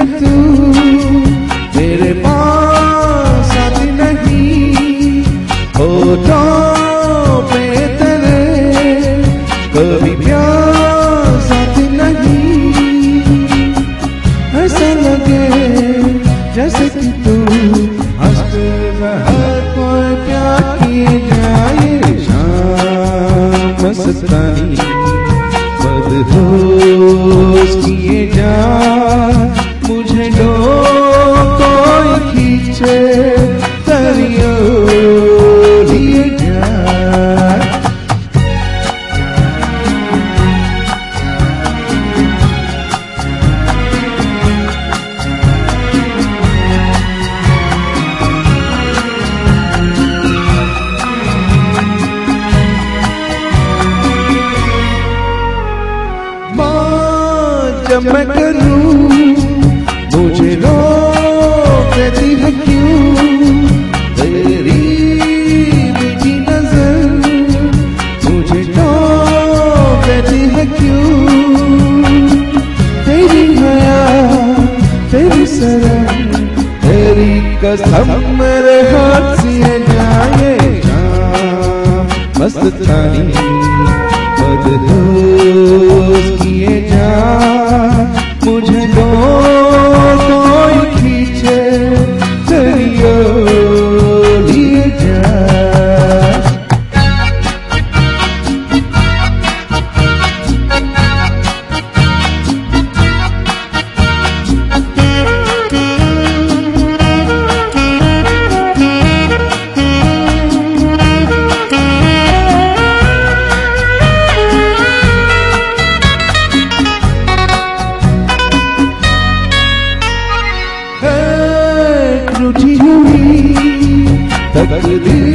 है तू मेरे पास आती नहीं, होठों पे तेरे कभी प्यास आती नहीं। ऐसा लगे जैसे कि तू हंसते हर कोई प्यार किए जाए। शाम मस्तानी बदहोश किए जा, मुझे लो कोई खींचे दरिया लिए जा। जब मैं करूं मुझे रोक देती है क्यों, तेरी मीठी नजर मुझे टोक देती है क्यों। तेरी हया तेरी शर्म तेरी कसम मेरे हाथ से जाए। मस्तानी बदहोश किए जा, मुझे लो कोई खींचे दरिया लिए जा। रूठी हुई तकदीर